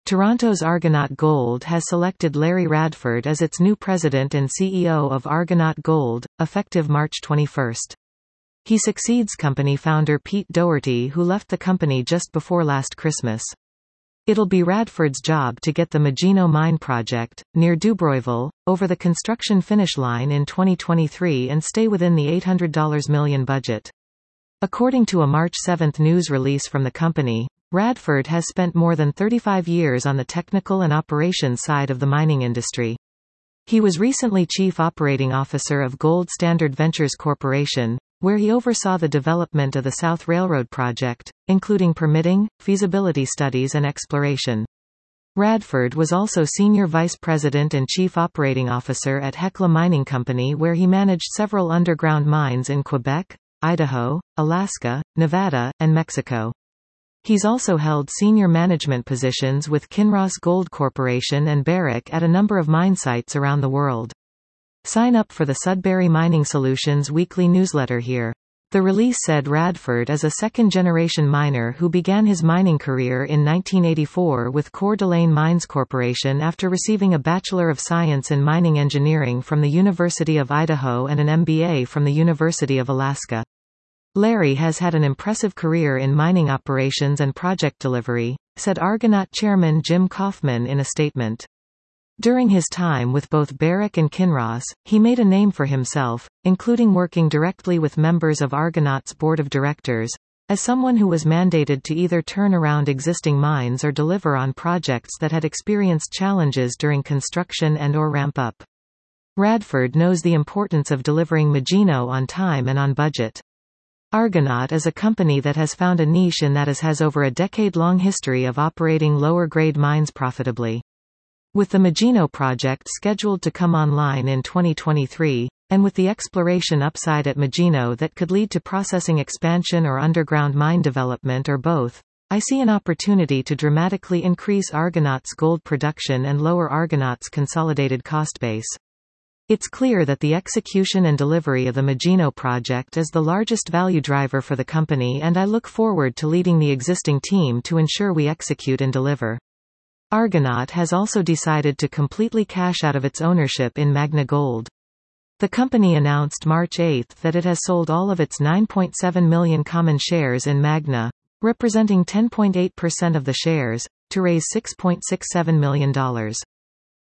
Toronto's Argonaut Gold has selected Larry Radford as its new president and CEO of Argonaut Gold, effective March 21. He succeeds company founder Pete Doherty, who left the company just before last Christmas. It'll be Radford's job to get the Magino mine project, near Dubroyville, over the construction finish line in 2023 and stay within the $800 million budget. According to a March 7 news release from the company, Radford has spent more than 35 years on the technical and operations side of the mining industry. He was recently Chief Operating Officer of Gold Standard Ventures Corporation, where he oversaw the development of the South Railroad project, including permitting, feasibility studies and exploration. Radford was also Senior Vice President and Chief Operating Officer at Hecla Mining Company, where he managed several underground mines in Quebec, Idaho, Alaska, Nevada, and Mexico. He's also held senior management positions with Kinross Gold Corporation and Barrick at a number of mine sites around the world. Sign up for the Sudbury Mining Solutions weekly newsletter here. The release said Radford is a second-generation miner who began his mining career in 1984 with Coeur d'Alene Mines Corporation after receiving a Bachelor of Science in Mining Engineering from the University of Idaho and an MBA from the University of Alaska. Larry has had an impressive career in mining operations and project delivery, said Argonaut chairman Jim Kaufman in a statement. During his time with both Barrick and Kinross, he made a name for himself, including working directly with members of Argonaut's board of directors, as someone who was mandated to either turn around existing mines or deliver on projects that had experienced challenges during construction and/or ramp-up. Radford knows the importance of delivering Magino on time and on budget. Argonaut is a company that has found a niche in that it has over a decade-long history of operating lower-grade mines profitably. With the Magino project scheduled to come online in 2023, and with the exploration upside at Magino that could lead to processing expansion or underground mine development or both, I see an opportunity to dramatically increase Argonaut's gold production and lower Argonaut's consolidated cost base. It's clear that the execution and delivery of the Magino project is the largest value driver for the company, and I look forward to leading the existing team to ensure we execute and deliver. Argonaut has also decided to completely cash out of its ownership in Magna Gold. The company announced March 8 that it has sold all of its 9.7 million common shares in Magna, representing 10.8% of the shares, to raise $6.67 million.